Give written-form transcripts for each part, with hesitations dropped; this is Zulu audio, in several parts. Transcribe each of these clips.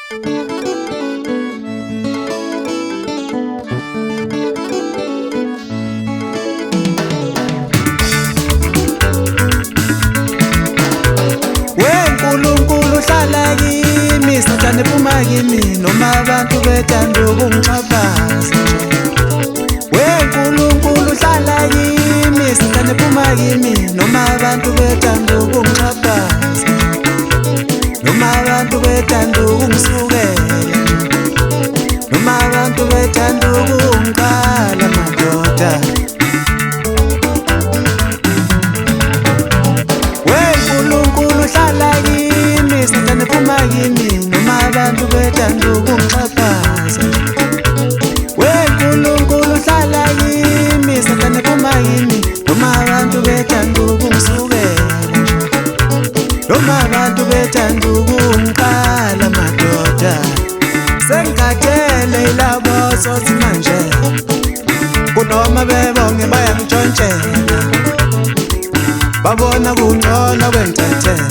Wenkulunkulu hlala kimi, Sathane phuma kimi, noma abantu bethanda ukungixhaphaza. Wenkulunkulu hlala kimi, Sathane phuma kimi, noma abantu bethanda ukungixhaphaza, noma abantu bethanda ukungisukela, noma abantu bethanda ukungikhala madoda. Wenkulunkulu hlala kimi, Sathane phuma kimi, noma abantu bethanda ukungixhaphaza. Wenkulunkulu hlala kimi, Sathane phuma kimi, noma abantu bethanda ukungisukela, noma abantu bethanda ukungikhala madoda. Sengikhathele ilabo sothi manje, kunoma bebonge bayangishontshela, babona kungcono bengithathela.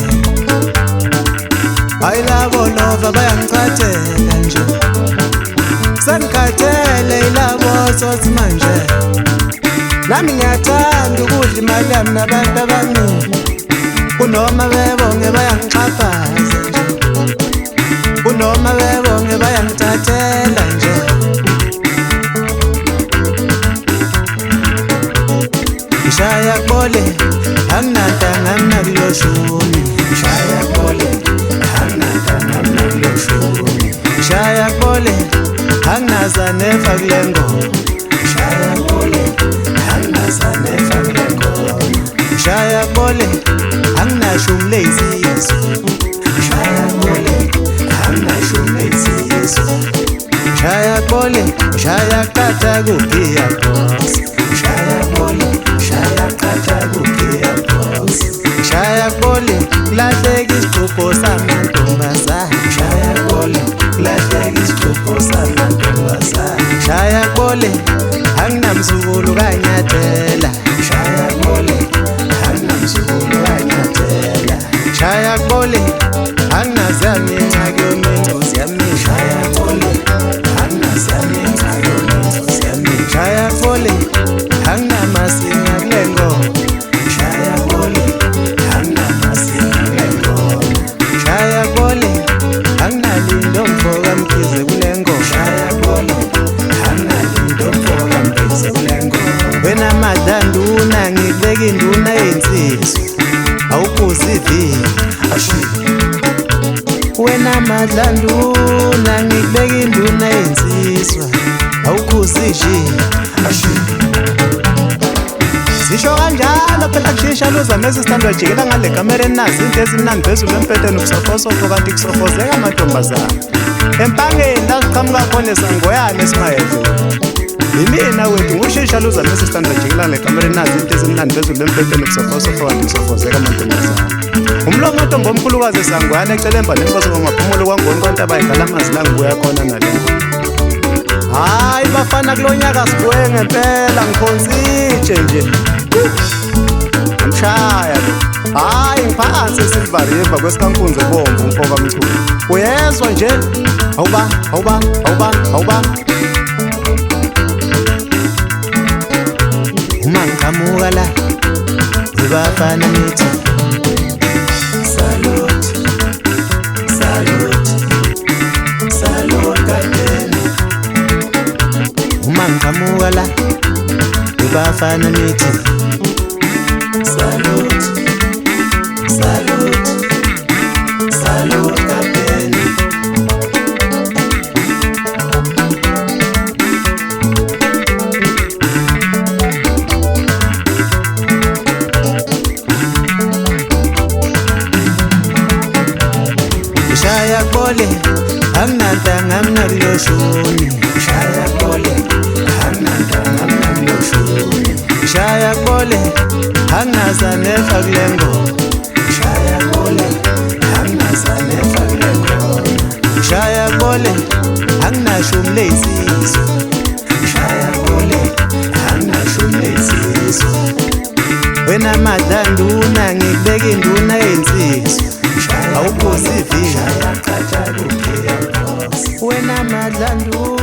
Hayi labo lova bayangichathela nje. Sengikhathele ilabo sothi manje, nami ngiyathanda ukudla imali yami nabantu abaningi, kunoma bebonge bayangixhaphaza nje, kunoma bebonge bayangithathela nje. Ngishaya kubole, anginatanga mina kuloshuni. Ngishaya kubole, anginatanga mina kuloshuni. Ngishaya kubole, anginazanefa kule ngoma. Ngishaya kubole, anginazanefa kule ngoma. Ngishaya kubole, anginashumle izizwe. Ngishaya kubole, anginashumle izizwe. Ngishaya kubole, ngishaya kata kugiya box. Ngishaya kubole, ngishaya kata kugiya box. Ngishaya kubole, kulahleka isixubo samantombazane. Ngishaya kubole, kulahleka isixubo samantombazane. Ngishaya kubole, anginamzukulu kanyathela. Ngishaya kubole, anginamzukulu kanyathela. Ngishaya kubole, anginazami ingxaki yomencozi yami. Ngishaya kubole, anginazami ingxaki yomencozi yami. Ngishaya kubole, anginamasinga kule ngoma. Ngishaya kubole, anginamasinga kule ngoma. Ngishaya kubole, anginalindo mfoka mkhize kule ngoma. Ngishaya kubole, anginalindo mfoka mkhize kule ngoma. Wena madanduna ngikubeka induna yensizwe, awukhuza ivini ashi. Wena madlanduna ngikubeka induna yensizwa, awukhuza ijini ashi. Sisho kanjalo phela kushisha luza mezi sithandwa jikela ngale kamera enazi into ezimnandi phezulu empeteni ubusofosofo kanti kusofozeka amantombazane. Empangeni la siqhamuka khona esangoyane esimayedlula. Yimina wethu ngushisha luza mezi sithandwa jikela ngale kamera enazi into ezimnandi phezulu empeteni ubusofosofo kanti kusofozeka amantombazane. Umlomo ntombo omkhulukazi esangoyane ecelemba nenkosi ngomaphumulo kwangoni konke abayikhala amazi la ngibuya khona nalengo. Hayi bafana kulonyaka sibuye ngempela ngiphonsitshe nje. Ngimshaya lo. Hayi ngiphansi eSilver River kwesikankunze bomvu umfoka mchulu. Uyezwa nje? Awuba. Uma ngiqhamuka la, bafana nithi salute kadeni. Uma ngiqhamuka la, bafana nithi salute kadeni. Ngishaya kubole, anginatanga mina kuloshuni. Ngishaya kubole, anginatanga mina kuloshuni. Ngishaya kubole, anginazanefa kule ngoma. Ngishaya kubole, anginazanefa kule ngoma. Ngishaya kubole, anginashumle izizwe. Ngishaya kubole, anginashumle izizwe. Wena madlanduna ngikubeka induna yensizwe, awukhuza ivini. zandula